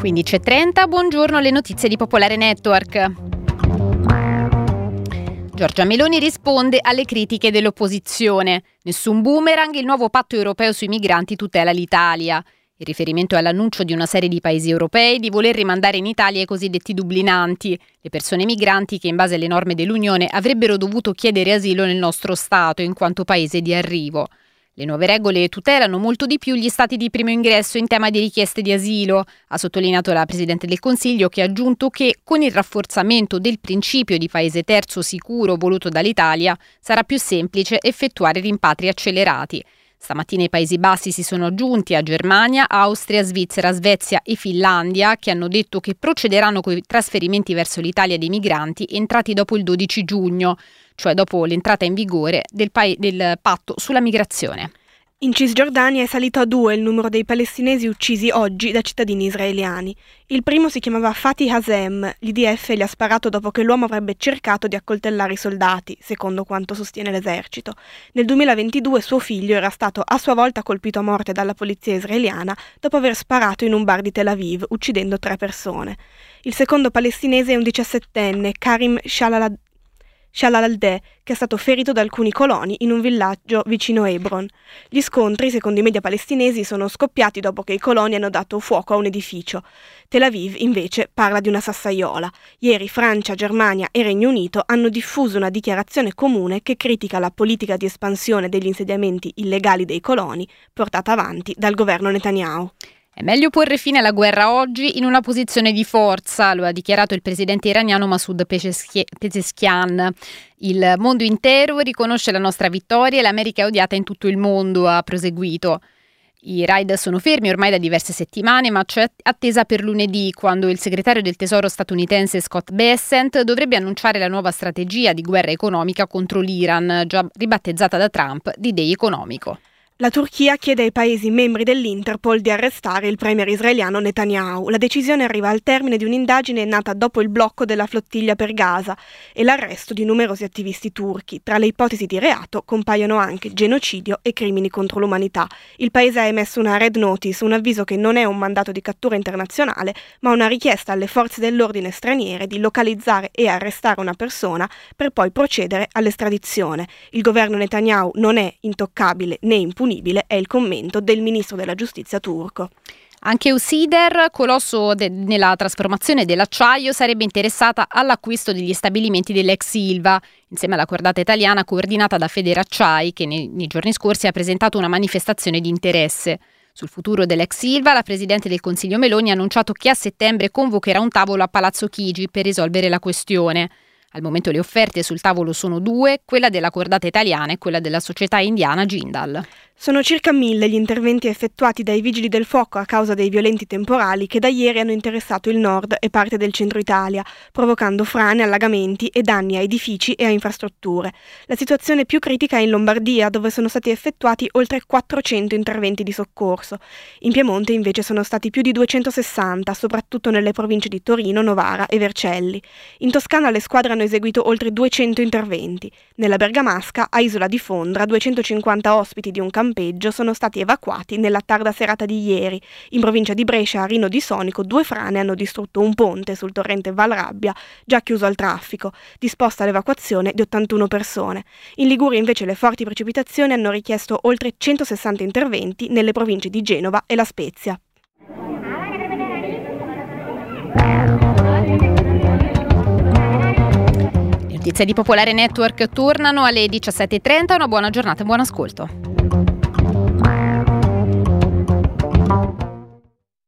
15:30, buongiorno, le notizie di Popolare Network. Giorgia Meloni risponde alle critiche dell'opposizione. Nessun boomerang, il nuovo patto europeo sui migranti tutela l'Italia. Il riferimento è all'annuncio di una serie di paesi europei di voler rimandare in Italia i cosiddetti dublinanti, le persone migranti che in base alle norme dell'Unione avrebbero dovuto chiedere asilo nel nostro Stato in quanto paese di arrivo. Le nuove regole tutelano molto di più gli stati di primo ingresso in tema di richieste di asilo, ha sottolineato la Presidente del Consiglio, che ha aggiunto che con il rafforzamento del principio di paese terzo sicuro voluto dall'Italia sarà più semplice effettuare rimpatri accelerati. Stamattina i Paesi Bassi si sono aggiunti a Germania, Austria, Svizzera, Svezia e Finlandia, che hanno detto che procederanno con i trasferimenti verso l'Italia dei migranti entrati dopo il 12 giugno, cioè dopo l'entrata in vigore del patto sulla migrazione. In Cisgiordania è salito a 2 il numero dei palestinesi uccisi oggi da cittadini israeliani. Il primo si chiamava Fatih Hazem. L'IDF gli ha sparato dopo che l'uomo avrebbe cercato di accoltellare i soldati, secondo quanto sostiene l'esercito. Nel 2022 suo figlio era stato a sua volta colpito a morte dalla polizia israeliana dopo aver sparato in un bar di Tel Aviv, uccidendo 3 persone. Il secondo palestinese è un 17enne, Karim Shalalaldeh, che è stato ferito da alcuni coloni in un villaggio vicino Hebron. Gli scontri, secondo i media palestinesi, sono scoppiati dopo che i coloni hanno dato fuoco a un edificio. Tel Aviv, invece, parla di una sassaiola. Ieri Francia, Germania e Regno Unito hanno diffuso una dichiarazione comune che critica la politica di espansione degli insediamenti illegali dei coloni portata avanti dal governo Netanyahu. È meglio porre fine alla guerra oggi in una posizione di forza, lo ha dichiarato il presidente iraniano Masoud Pezeshkian. Il mondo intero riconosce la nostra vittoria e l'America è odiata in tutto il mondo, ha proseguito. I raid sono fermi ormai da diverse settimane, ma c'è attesa per lunedì, quando il segretario del tesoro statunitense Scott Bessent dovrebbe annunciare la nuova strategia di guerra economica contro l'Iran, già ribattezzata da Trump D-Day economico. La Turchia chiede ai paesi membri dell'Interpol di arrestare il premier israeliano Netanyahu. La decisione arriva al termine di un'indagine nata dopo il blocco della flottiglia per Gaza e l'arresto di numerosi attivisti turchi. Tra le ipotesi di reato compaiono anche genocidio e crimini contro l'umanità. Il paese ha emesso una red notice, un avviso che non è un mandato di cattura internazionale, ma una richiesta alle forze dell'ordine straniere di localizzare e arrestare una persona per poi procedere all'estradizione. Il governo Netanyahu non è intoccabile né impunibile, è il commento del ministro della giustizia turco. Anche Eusider, colosso nella trasformazione dell'acciaio, sarebbe interessata all'acquisto degli stabilimenti dell'ex Ilva, insieme alla cordata italiana coordinata da Federacciai, che nei giorni scorsi ha presentato una manifestazione di interesse. Sul futuro dell'ex Ilva, la Presidente del Consiglio Meloni ha annunciato che a settembre convocherà un tavolo a Palazzo Chigi per risolvere la questione. Al momento le offerte sul tavolo sono 2, quella della cordata italiana e quella della società indiana Jindal. Sono circa 1000 gli interventi effettuati dai vigili del fuoco a causa dei violenti temporali che da ieri hanno interessato il nord e parte del centro Italia, provocando frane, allagamenti e danni a edifici e a infrastrutture. La situazione più critica è in Lombardia, dove sono stati effettuati oltre 400 interventi di soccorso. In Piemonte invece sono stati più di 260, soprattutto nelle province di Torino, Novara e Vercelli. In Toscana le squadre hanno eseguito oltre 200 interventi. Nella Bergamasca, a Isola di Fondra, 250 ospiti di un campeggio sono stati evacuati nella tarda serata di ieri. In provincia di Brescia, a Rino di Sonico, 2 frane hanno distrutto un ponte sul torrente Valrabbia, già chiuso al traffico, disposta l'evacuazione di 81 persone. In Liguria invece le forti precipitazioni hanno richiesto oltre 160 interventi nelle province di Genova e La Spezia. Le notizie di Popolare Network tornano alle 17:30, una buona giornata e buon ascolto.